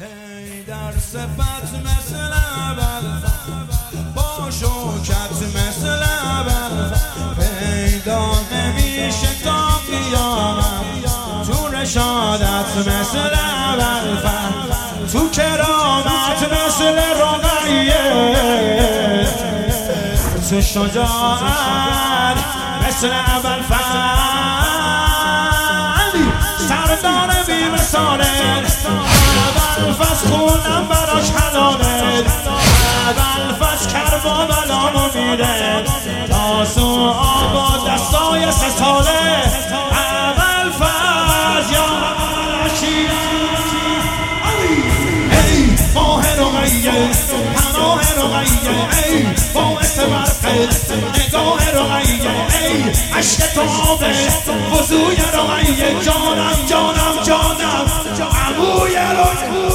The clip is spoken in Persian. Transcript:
هی در صفت مثل اول با شوکت مثل اول پیدا نمیشه تا قیامت تو رشادت مثل اول تو کرامت مثل رقیه تو شجاعت مثل اول سردار بی مثاله اول فصل خونم براش حلاله اول فصل کربا بلامو میره تاسو آبا دستای 3 ساله اول فصل یا رشید ای ماه رقیه پناه رقیه ای باعث برقه نگاه رقیه ای عشق تابه وضوی رقیه جانم جانم جانم عموی رقیه